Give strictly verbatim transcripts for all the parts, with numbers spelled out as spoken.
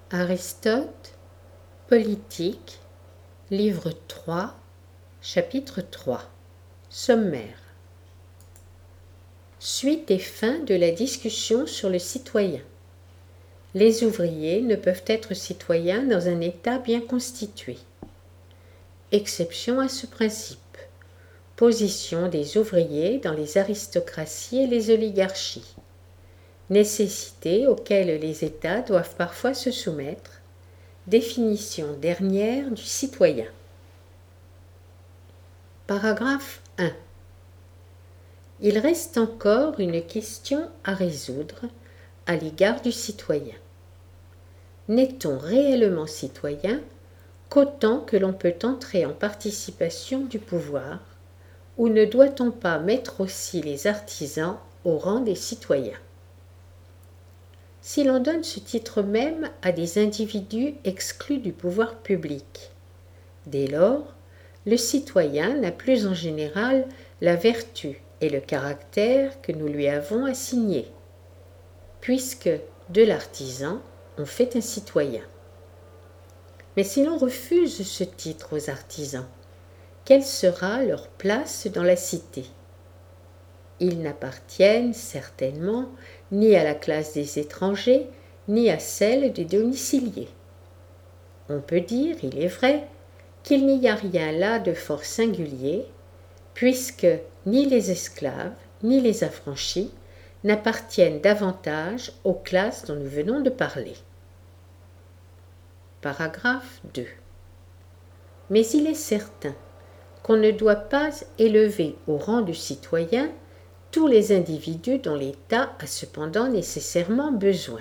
Aristote, Politique, livre trois, chapitre trois. Sommaire. Suite et fin de la discussion sur le citoyen. Les ouvriers ne peuvent être citoyens dans un État bien constitué. Exception à ce principe. Position des ouvriers dans les aristocraties et les oligarchies. Nécessités auxquelles les États doivent parfois se soumettre. Définition dernière du citoyen. Paragraphe un. Il reste encore une question à résoudre à l'égard du citoyen. N'est-on réellement citoyen qu'autant que l'on peut entrer en participation du pouvoir, ou ne doit-on pas mettre aussi les artisans au rang des citoyens ? Si l'on donne ce titre même à des individus exclus du pouvoir public, dès lors, le citoyen n'a plus en général la vertu et le caractère que nous lui avons assignés, puisque de l'artisan, on fait un citoyen. Mais si l'on refuse ce titre aux artisans, quelle sera leur place dans la cité ? Ils n'appartiennent certainement ni à la classe des étrangers, ni à celle des domiciliés. On peut dire, il est vrai, qu'il n'y a rien là de fort singulier, puisque ni les esclaves, ni les affranchis n'appartiennent davantage aux classes dont nous venons de parler. Paragraphe deux. Mais il est certain qu'on ne doit pas élever au rang de citoyen tous les individus dont l'État a cependant nécessairement besoin.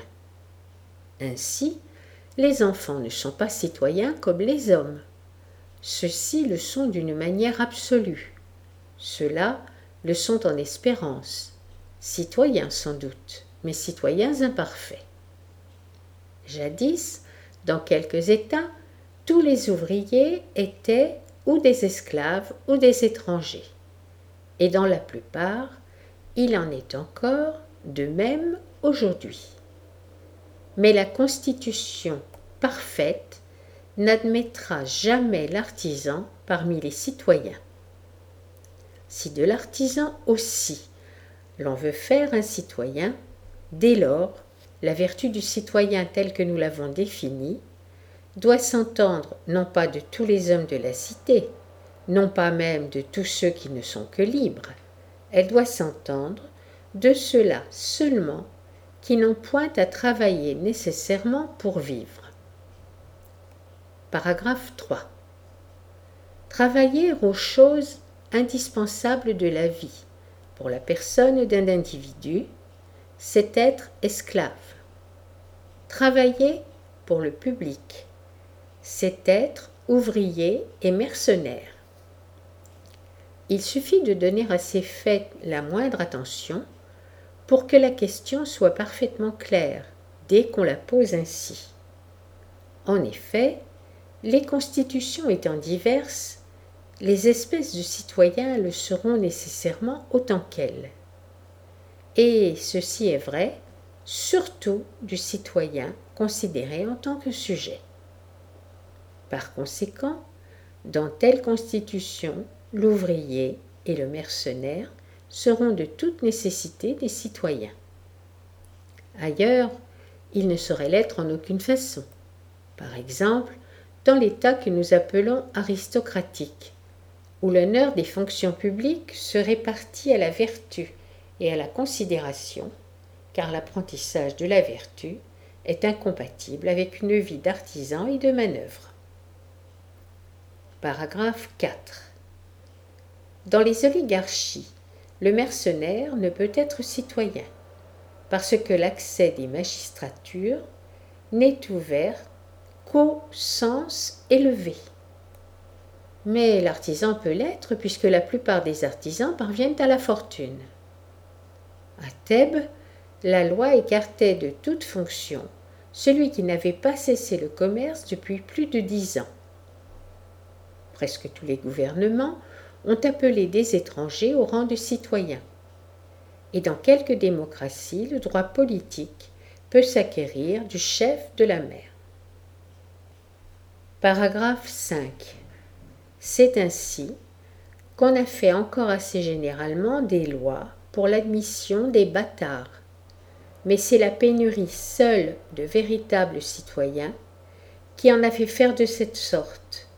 Ainsi, les enfants ne sont pas citoyens comme les hommes. Ceux-ci le sont d'une manière absolue. Ceux-là le sont en espérance, citoyens sans doute, mais citoyens imparfaits. Jadis, dans quelques États, tous les ouvriers étaient ou des esclaves ou des étrangers. Et dans la plupart, il en est encore de même aujourd'hui. Mais la Constitution parfaite n'admettra jamais l'artisan parmi les citoyens. Si de l'artisan aussi l'on veut faire un citoyen, dès lors, la vertu du citoyen telle que nous l'avons définie doit s'entendre non pas de tous les hommes de la cité, non pas même de tous ceux qui ne sont que libres, elle doit s'entendre de ceux-là seulement qui n'ont point à travailler nécessairement pour vivre. Paragraphe trois. Travailler aux choses indispensables de la vie pour la personne d'un individu, c'est être esclave. Travailler pour le public, c'est être ouvrier et mercenaire. Il suffit de donner à ces faits la moindre attention pour que la question soit parfaitement claire dès qu'on la pose ainsi. En effet, les constitutions étant diverses, les espèces de citoyens le seront nécessairement autant qu'elles. Et ceci est vrai, surtout du citoyen considéré en tant que sujet. Par conséquent, dans telle constitution, l'ouvrier et le mercenaire seront de toute nécessité des citoyens. Ailleurs, ils ne sauraient l'être en aucune façon. Par exemple, dans l'État que nous appelons aristocratique, où l'honneur des fonctions publiques se répartit à la vertu et à la considération, car l'apprentissage de la vertu est incompatible avec une vie d'artisan et de manœuvre. Paragraphe quatre. Dans les oligarchies, le mercenaire ne peut être citoyen, parce que l'accès des magistratures n'est ouvert qu'au sens élevé. Mais l'artisan peut l'être, puisque la plupart des artisans parviennent à la fortune. À Thèbes, la loi écartait de toute fonction celui qui n'avait pas cessé le commerce depuis plus de dix ans. Presque tous les gouvernements ont appelé des étrangers au rang de citoyens. Et dans quelques démocraties, le droit politique peut s'acquérir du chef de la mer. Paragraphe cinq. C'est ainsi qu'on a fait encore assez généralement des lois pour l'admission des bâtards, mais c'est la pénurie seule de véritables citoyens qui en a fait faire de cette sorte.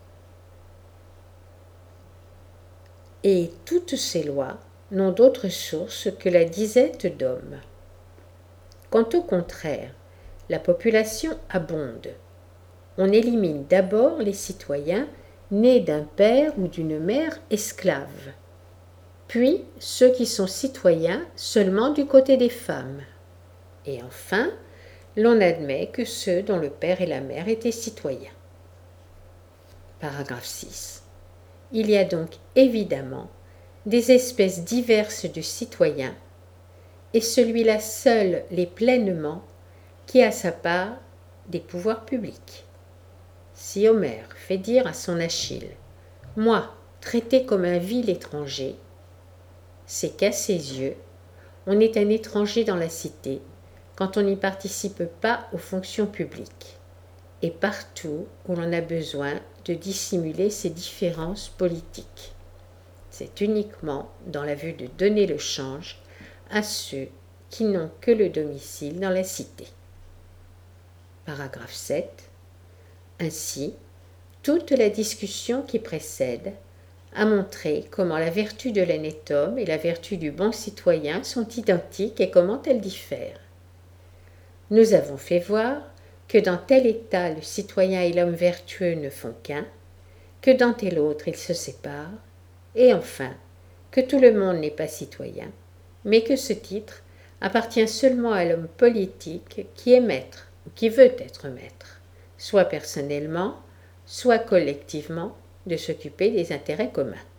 Et toutes ces lois n'ont d'autre source que la disette d'hommes. Quand au contraire, la population abonde, on élimine d'abord les citoyens nés d'un père ou d'une mère esclave, puis ceux qui sont citoyens seulement du côté des femmes, et enfin, l'on admet que ceux dont le père et la mère étaient citoyens. Paragraphe six. Il y a donc évidemment des espèces diverses de citoyens, et celui-là seul l'est pleinement qui a sa part des pouvoirs publics. Si Homère fait dire à son Achille « Moi, traité comme un vil étranger », c'est qu'à ses yeux, on est un étranger dans la cité quand on n'y participe pas aux fonctions publiques, et partout où l'on a besoin de dissimuler ses différences politiques. C'est uniquement dans la vue de donner le change à ceux qui n'ont que le domicile dans la cité. Paragraphe sept. Ainsi, toute la discussion qui précède a montré comment la vertu de l'honnête homme et la vertu du bon citoyen sont identiques et comment elles diffèrent. Nous avons fait voir que dans tel état le citoyen et l'homme vertueux ne font qu'un, que dans tel autre ils se séparent, et enfin que tout le monde n'est pas citoyen, mais que ce titre appartient seulement à l'homme politique qui est maître ou qui veut être maître, soit personnellement, soit collectivement, de s'occuper des intérêts communs.